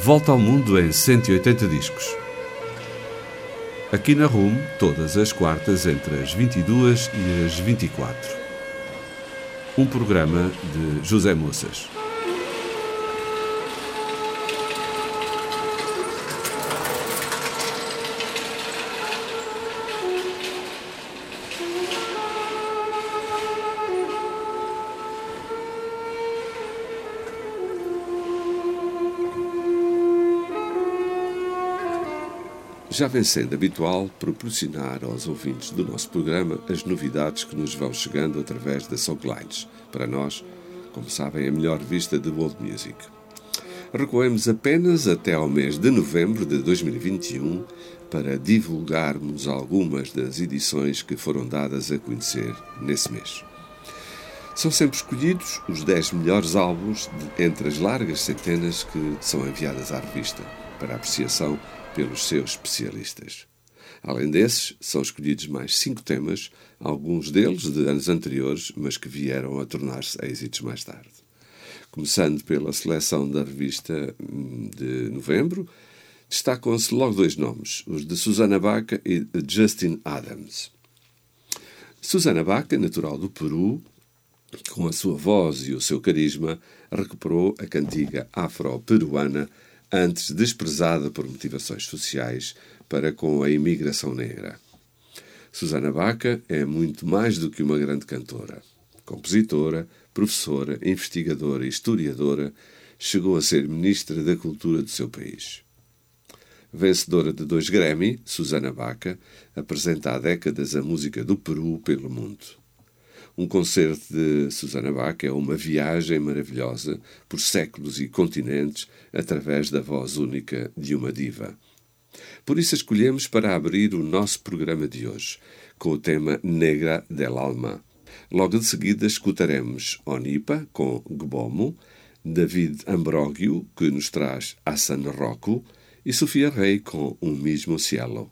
Volta ao Mundo em 180 discos. Aqui na RUM, todas as quartas entre as 22 e as 24. Um programa de José Moças. Já vem sendo habitual proporcionar aos ouvintes do nosso programa as novidades que nos vão chegando através das songlines. Para nós, como sabem, a melhor vista de world music. Recuemos apenas até ao mês de novembro de 2021 para divulgarmos algumas das edições que foram dadas a conhecer nesse mês. São sempre escolhidos os 10 melhores álbuns entre as largas centenas que são enviadas à revista para apreciação pelos seus especialistas. Além desses, são escolhidos mais 5 temas, alguns deles de anos anteriores, mas que vieram a tornar-se êxitos mais tarde. Começando pela seleção da revista de novembro, destacam-se logo 2 nomes, os de Susana Baca e de Justin Adams. Susana Baca, natural do Peru, com a sua voz e o seu carisma, recuperou a cantiga afro-peruana antes desprezada por motivações sociais para com a imigração negra. Susana Baca é muito mais do que uma grande cantora. Compositora, professora, investigadora e historiadora, chegou a ser ministra da Cultura do seu país. Vencedora de 2 Grammy, Susana Baca apresenta há décadas a música do Peru pelo mundo. Um concerto de Susana Baca é uma viagem maravilhosa por séculos e continentes através da voz única de uma diva. Por isso escolhemos para abrir o nosso programa de hoje, com o tema Negra del Alma. Logo de seguida escutaremos Onipa com Gbomo, David Ambrogio, que nos traz Hassan Rocco, e Sofia Rey com Un Mismo Cielo.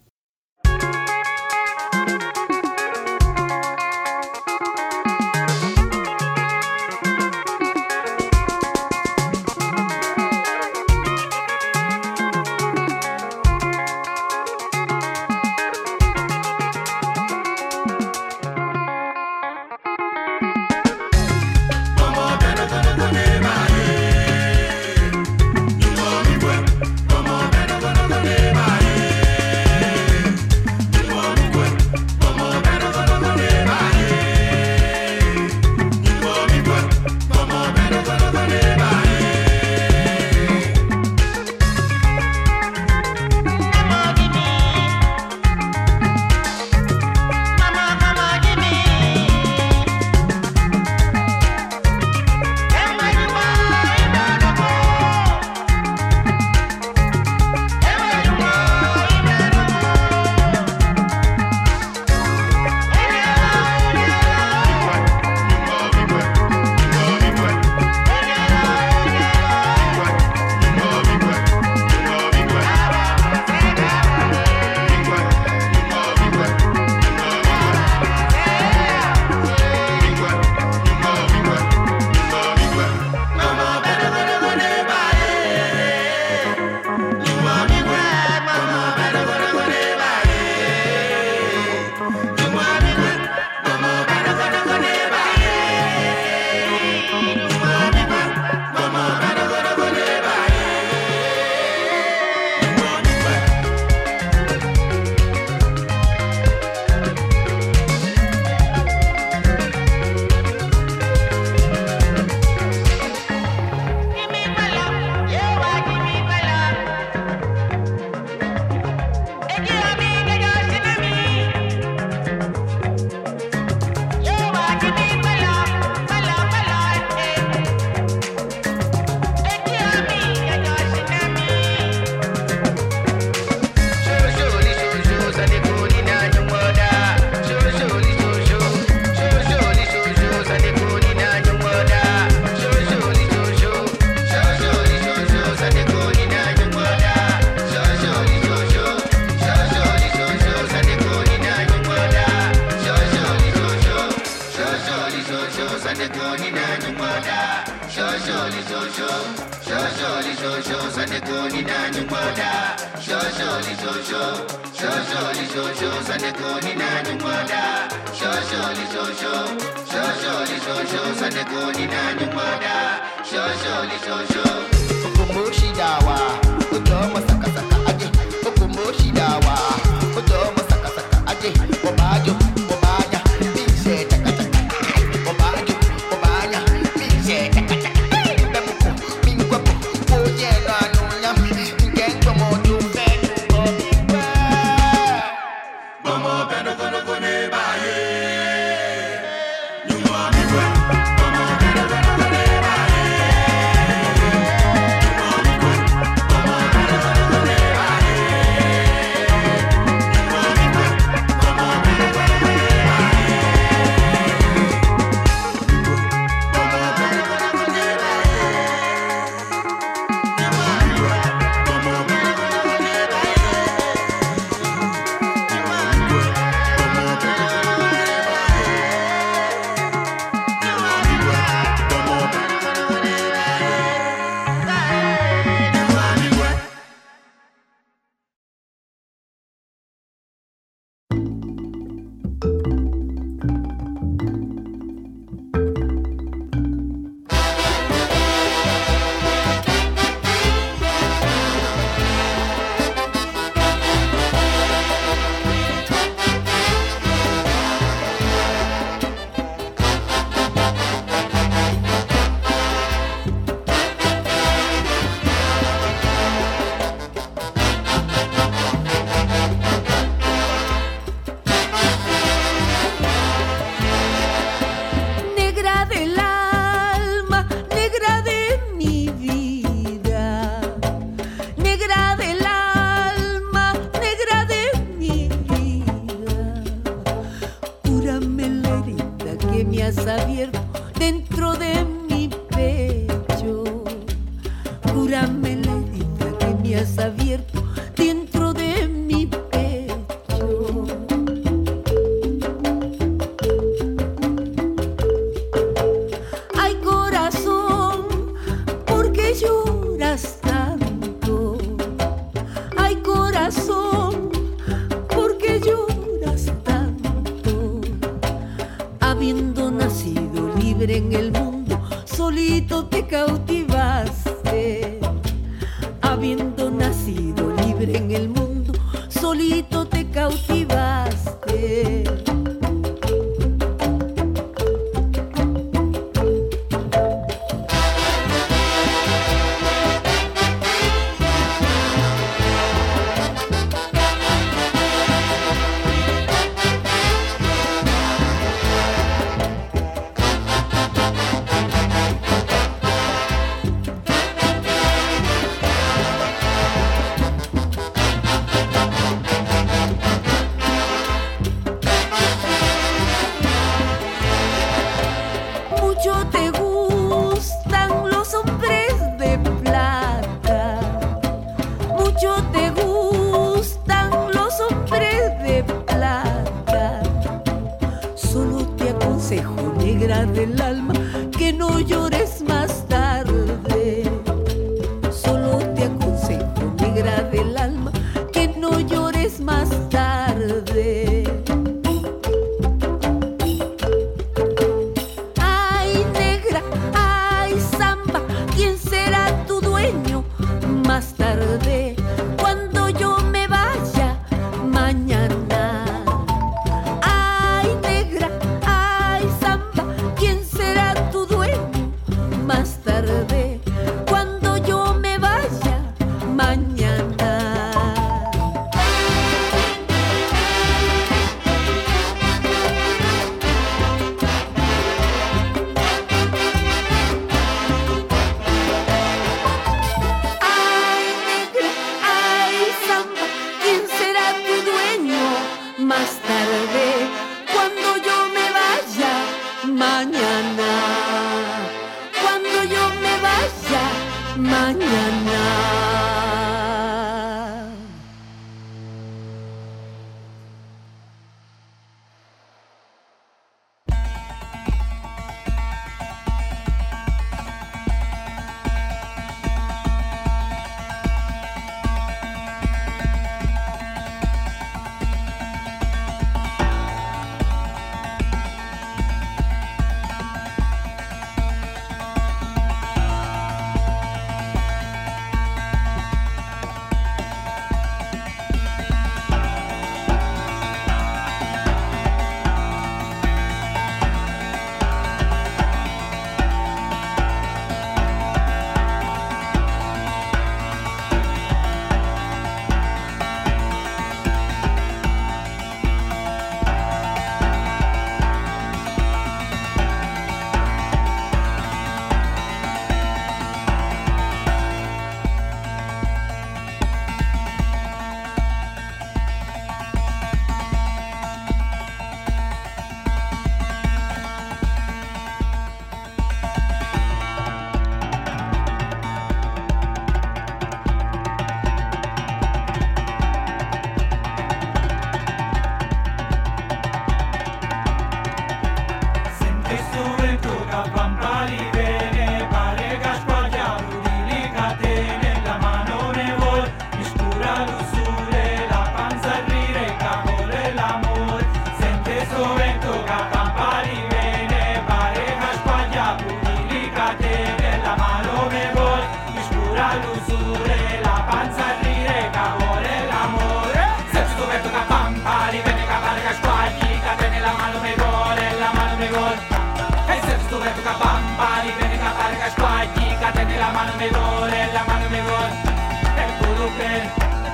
toca pampa, y viene a carga escuática, tiene la mano mejor, el puro pel,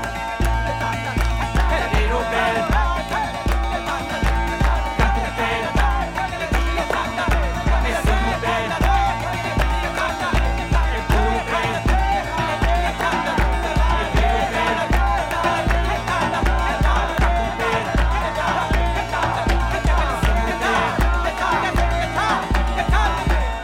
el tiro pel, canto pel, el sumo pel, el puro pel, el tiro pel, canto pel, el sumo pel.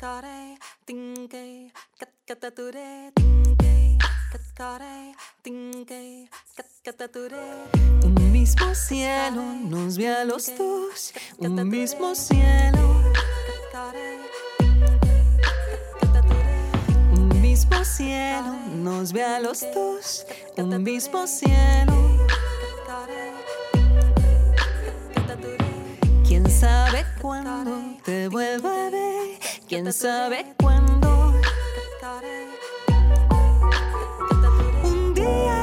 Un mismo cielo nos ve a los dos, un mismo cielo. Un mismo cielo nos ve a los dos, un mismo cielo. ¿Quién sabe cuándo te vuelva a ver? ¿Quién sabe cuándo? Un día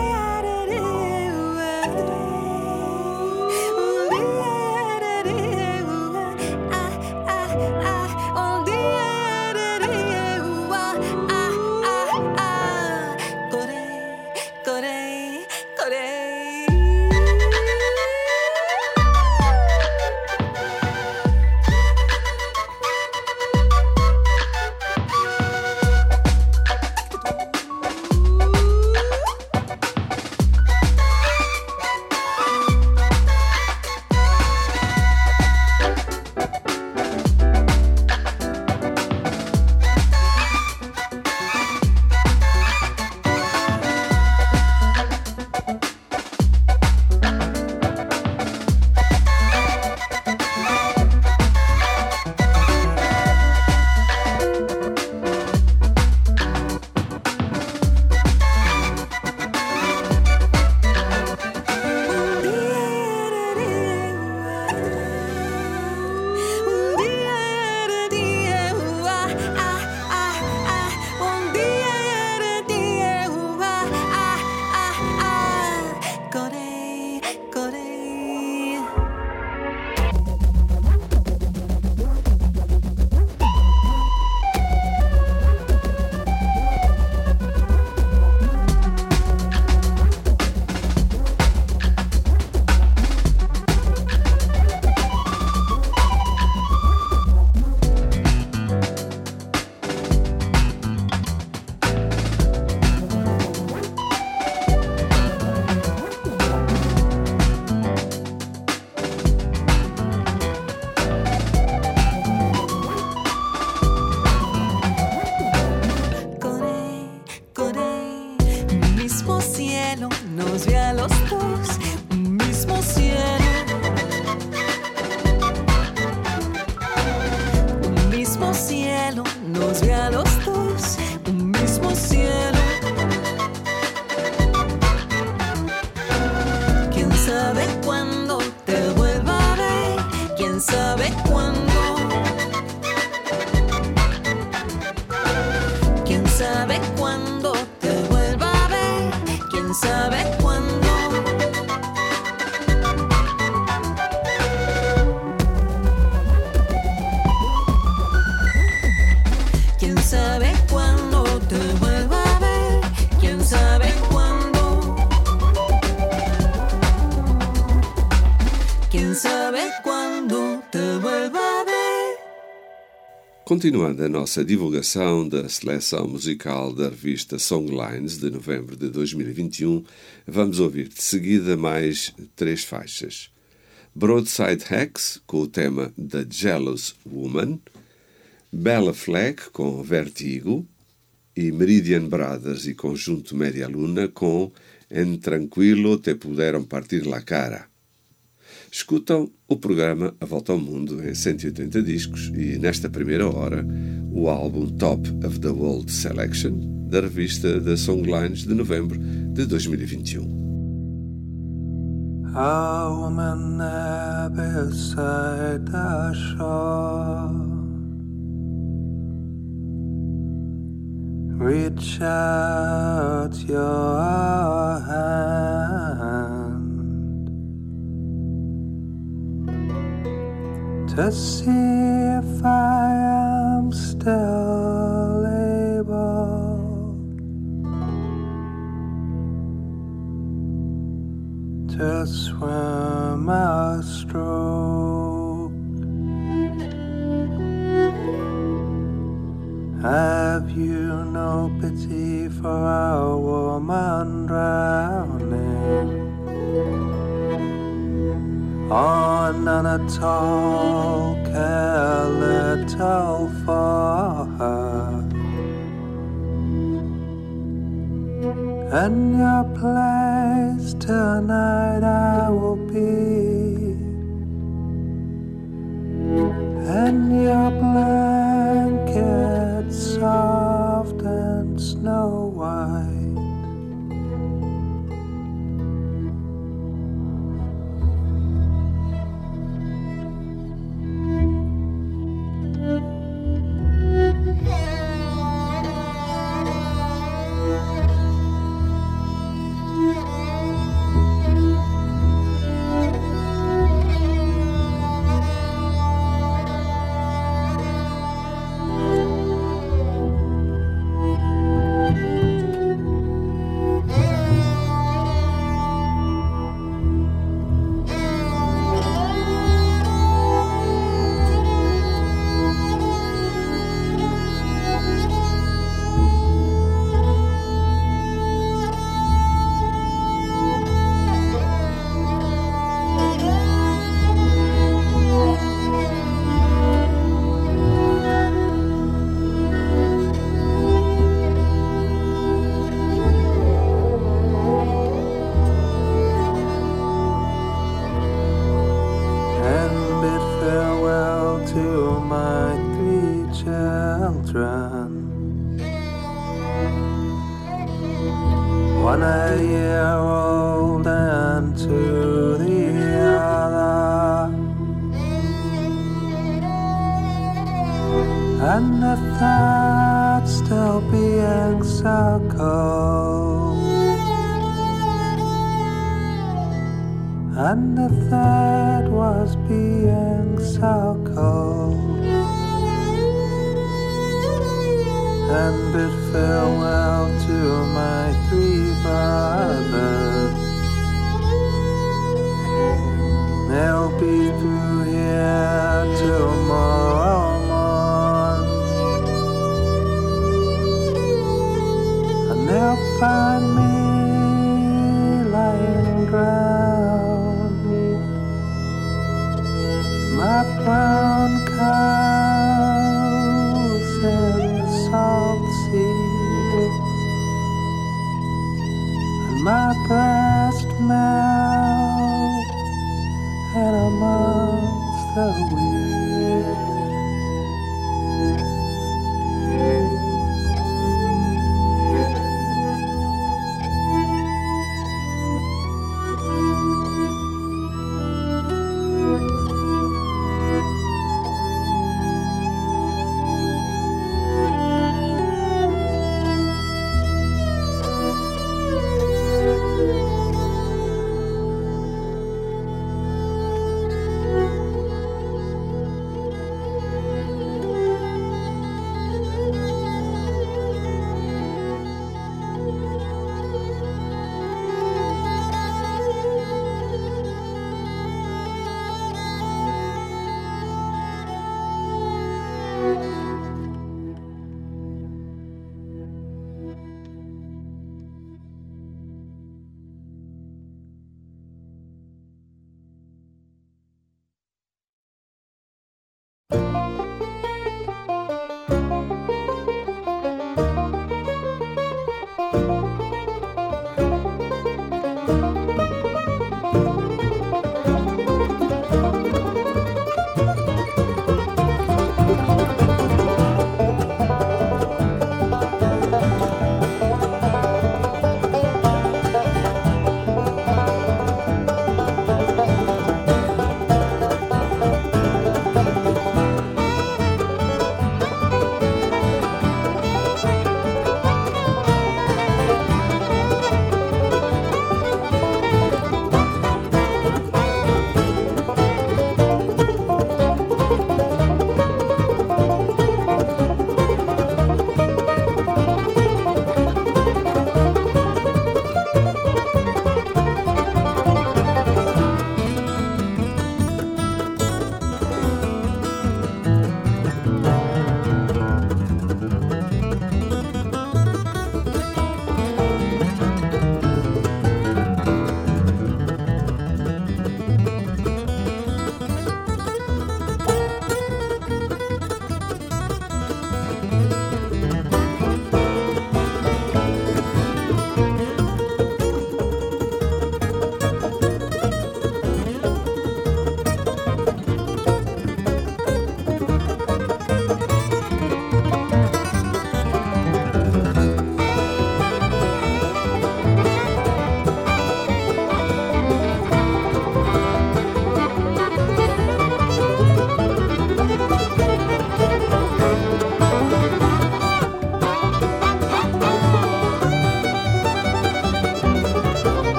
Continuando a nossa divulgação da seleção musical da revista Songlines de novembro de 2021, vamos ouvir de seguida mais 3 faixas. Broadside Hex, com o tema The Jealous Woman, Bella Fleck, com Vertigo, e Meridian Brothers e Conjunto Media Luna, com En Tranquilo Te Puderam Partir la Cara. Escutam o programa A Volta ao Mundo em 180 discos e, nesta primeira hora, o álbum Top of the World Selection da revista da Songlines de novembro de 2021. A woman there beside the shore, reach out your hand to see if I am still able to swim a stroke. Have you no pity for a woman drowning? Oh, none at all care little for her. In your place tonight I will be, in your blanket soft and snow white. One a year old and to the other, and the third still being so cold, and the third was being so cold. And bid farewell to my three brothers. They'll be through here tomorrow morn, and they'll find me lying drowned. My brown cows in the salt sea, and my breast melt and amongst the weeds.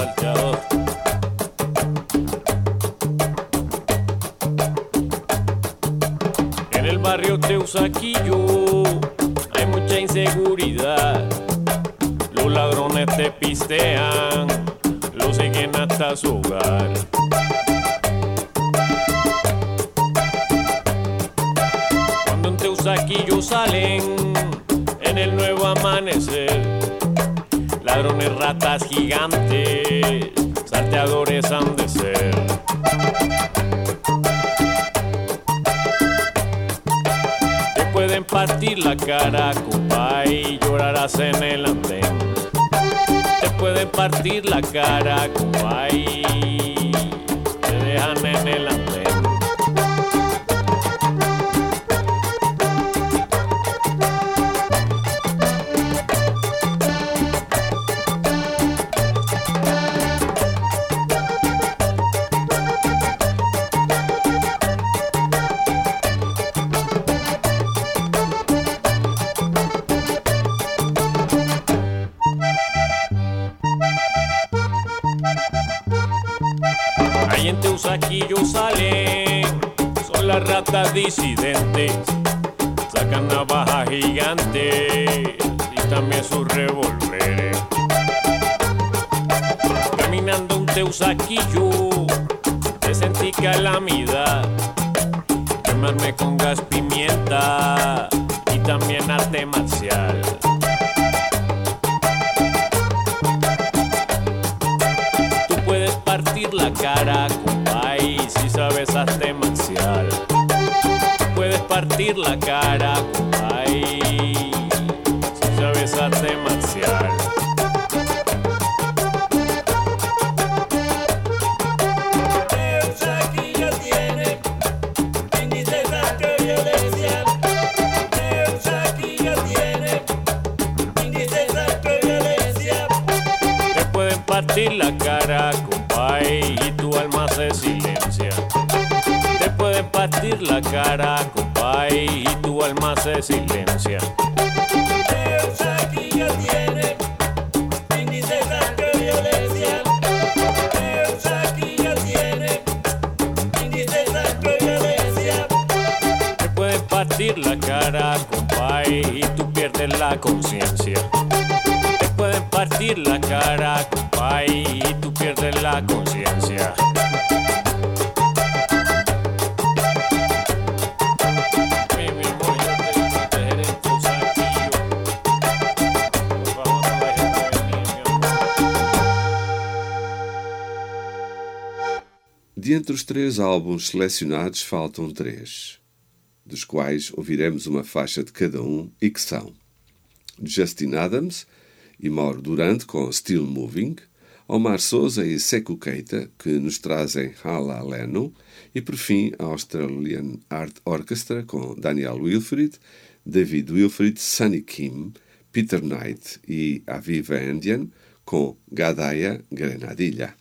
salteador. En el barrio Teusaquillo hay mucha inseguridad. Los ladrones te pistean, lo siguen hasta su hogar. Cuando en Teusaquillo salen en el nuevo amanecer, ladrones, ratas gigantes, salteadores han de ser. Te pueden partir la cara, compa, y llorarás en el andén. Te pueden partir la cara, compa, y te dejan en el andén. Ahí en Teusaquillo salen, son las ratas disidentes, sacan navajas gigantes y también sus revólveres. Caminando un Teusaquillo, te sentí calamidad, quemarme con gas pimienta y también arte marcial. Partir la cara, compay, si sabes arte marcial. Puedes partir la cara, compay, si sabes arte marcial. Teusaquillo tiene índice de alta violencia. Teusaquillo tiene índice de alta violencia. Te pueden partir la cara, y tu alma se silencia. Te pueden partir la cara, compay, y tu alma se silencia. Teusaquillo tiene índice de alta violencia. Teusaquillo tiene índice de alta violencia. Te pueden partir la cara, compay, y tú pierdes la conciencia. Te pueden partir la cara, compay, y tú pierdes la conciencia. Mi mismo yo te protegeré en Teusaquillo. Por favor, no dejes de venir, mi amor. De entre os 3 álbuns selecionados, faltam 3, dos quais ouviremos uma faixa de cada um e que são Justin Adams e Mauro Durante com Still Moving, Omar Souza e Sekou Keita, que nos trazem Hala Leno, e por fim a Australian Art Orchestra com Daniel Wilfried, David Wilfried, Sunny Kim, Peter Knight e Aviva Indian com Gadaya Grenadilla.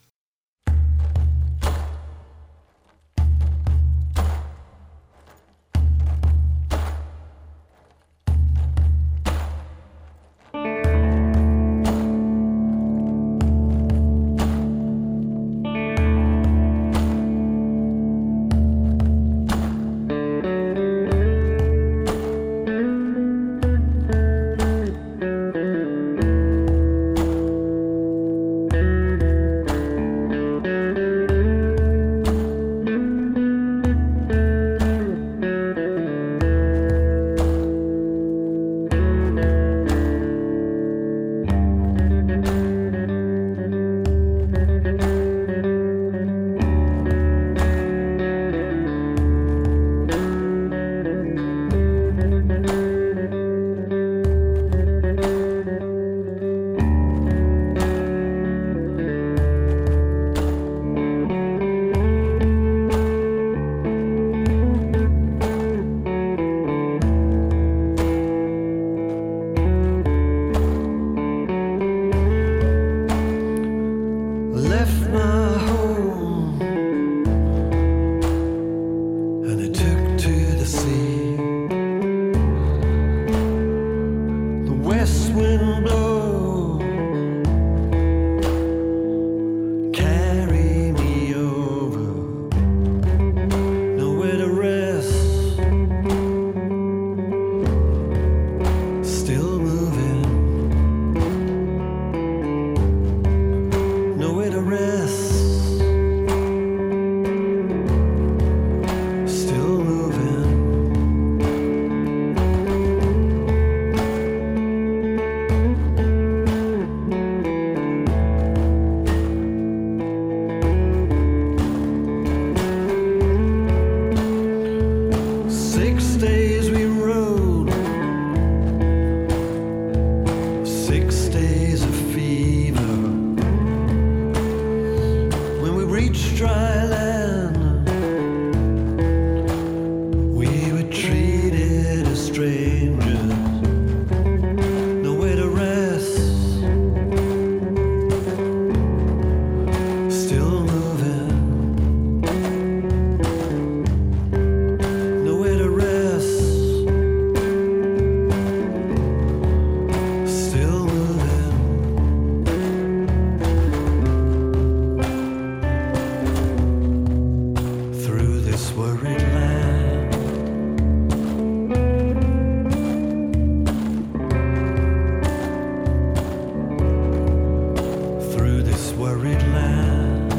worried land.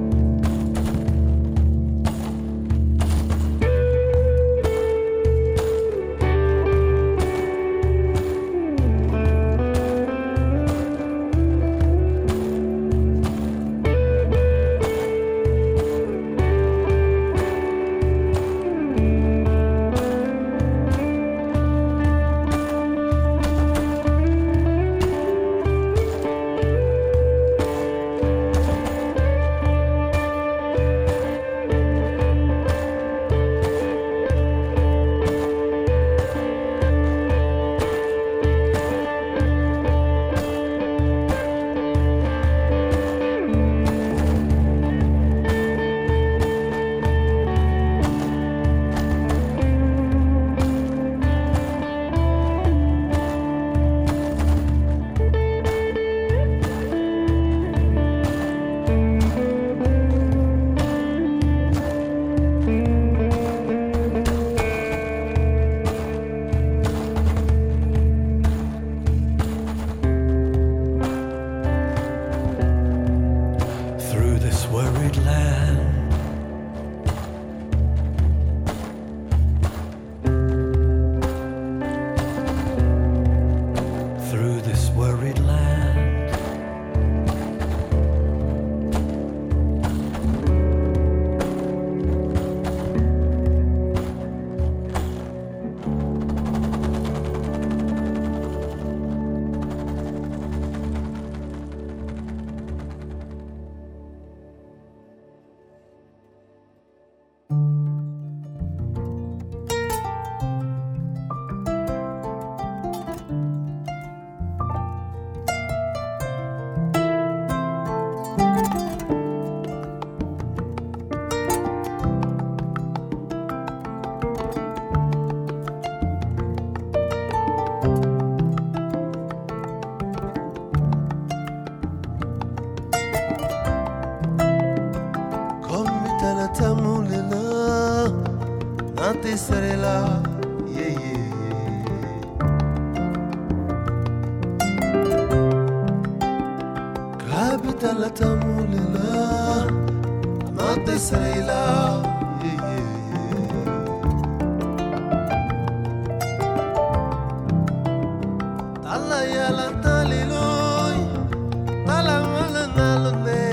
Sarela, yeah, yeah. Capital Tamulila, not the Sarela, yeah, yeah. Talayala Taliloy, Talamala Nalone.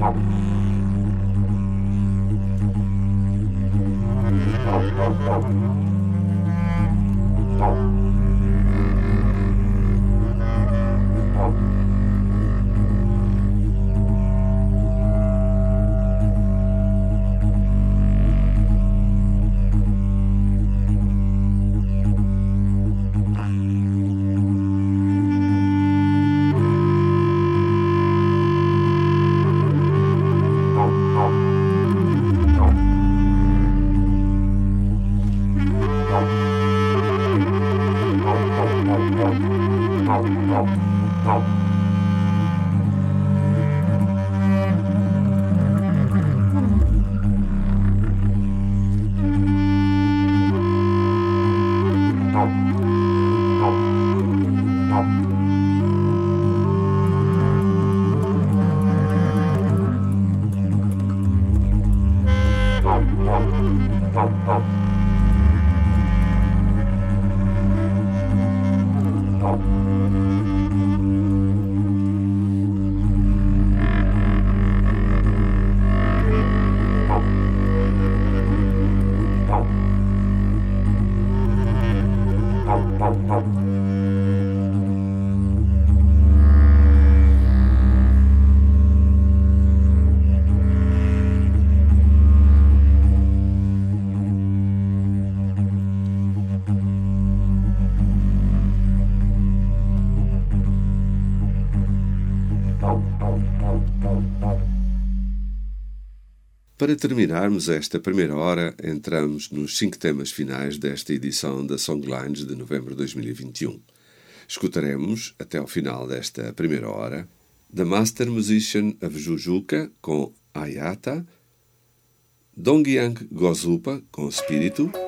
Para terminarmos esta primeira hora, entramos nos 5 temas finais desta edição da Songlines de novembro de 2021. Escutaremos, até ao final desta primeira hora, The Master Musician of Jujuka, com Ayata, Dongyang Gozupa, com Espírito,